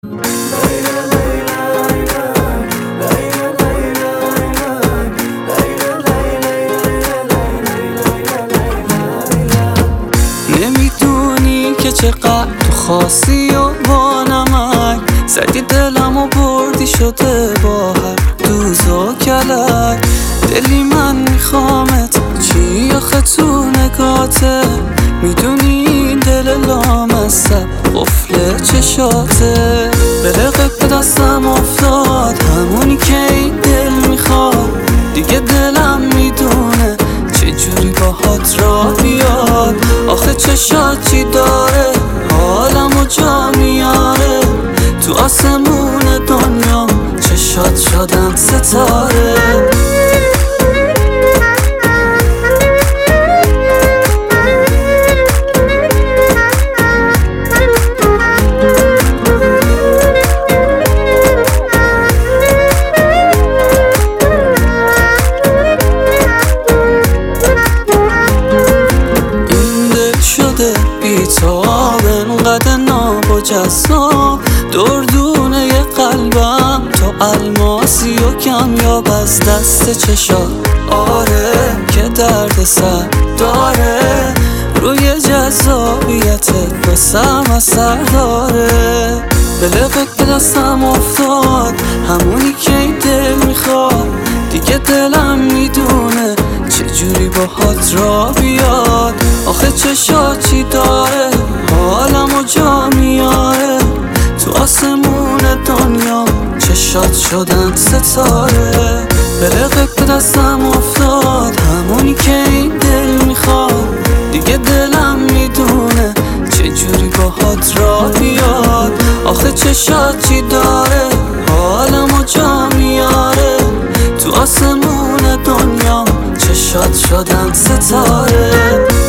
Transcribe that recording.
نمیدونی که چقدر تو خاصی و با نمک زدی دلم و بردی شده با هر دوز و کلک. دلی من میخوامت چی آخه تو نگاته، میدونی این دل لامصب قفل چشاته. برقت به دستم افتاد همونی که این دل میخواد، دیگه دلم میدونه چجوری باهات را بیاد. آخه چشات چی داره حالمو جا میاره، تو آسمون دنیا چشات شدن ستاره. بیتاب انقدر ناب و جذاب، دردونه ی قلبم تو الماسی و کمیاب از دست چشات. آره که درد سر داره، روی جذابیتت بسم اثر داره. بلقت به دستم افتاد همونی که این دل میخواد، دیگه دلم میدونه چجوری باهات را بیاد. آخه چشات چی داره حالمو جا میاره، تو آسمون دنیا چشات شدن ستاره. بلقت به دستم افتاد همونی که این دل میخواد، دیگه دلم میدونه چجوری باهات را بیاد. آخه چشات چی داره حالمو جا میاره، تو آسمون دنیا چشات شدن ستاره.